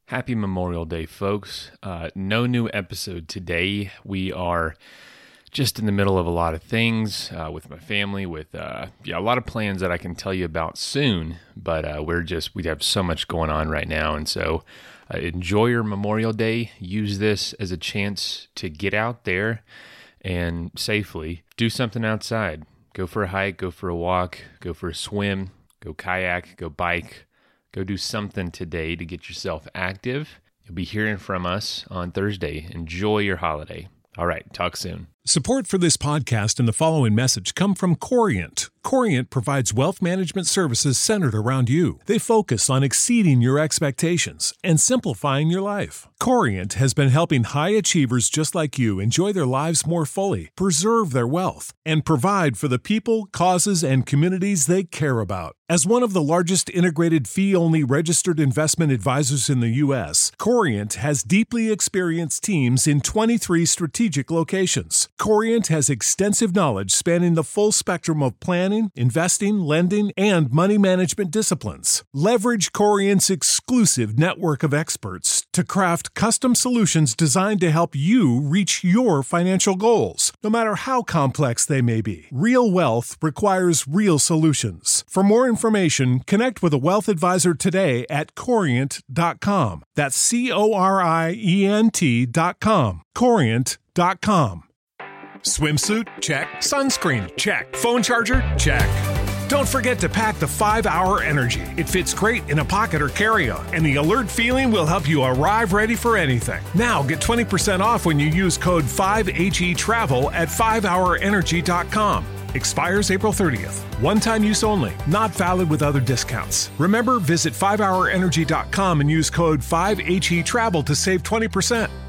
Happy Memorial Day, folks. No new episode today. We are just in the middle of a lot of things with my family, with a lot of plans that I can tell you about soon, but we have so much going on right now. And so enjoy your Memorial Day. Use this as a chance to get out there and safely do something outside. Go for a hike, go for a walk, go for a swim, go kayak, go bike. Go do something today to get yourself active. You'll be hearing from us on Thursday. Enjoy your holiday. All right, talk soon. Support for this podcast and the following message come from Corient. Corient provides wealth management services centered around you. They focus on exceeding your expectations and simplifying your life. Corient has been helping high achievers just like you enjoy their lives more fully, preserve their wealth, and provide for the people, causes, and communities they care about. As one of the largest integrated fee-only registered investment advisors in the U.S., Corient has deeply experienced teams in 23 strategic locations. Corient has extensive knowledge spanning the full spectrum of planning, investing, lending, and money management disciplines. Leverage Corient's exclusive network of experts to craft custom solutions designed to help you reach your financial goals, no matter how complex they may be. Real wealth requires real solutions. For more information, connect with a wealth advisor today at Corient.com. That's Corient.com. Corient.com. Swimsuit? Check. Sunscreen? Check. Phone charger? Check. Don't forget to pack the 5-Hour Energy. It fits great in a pocket or carry-on, and the alert feeling will help you arrive ready for anything. Now get 20% off when you use code 5HETRAVEL at 5hourenergy.com. Expires April 30th. One-time use only. Not valid with other discounts. Remember, visit 5hourenergy.com and use code 5HETRAVEL to save 20%.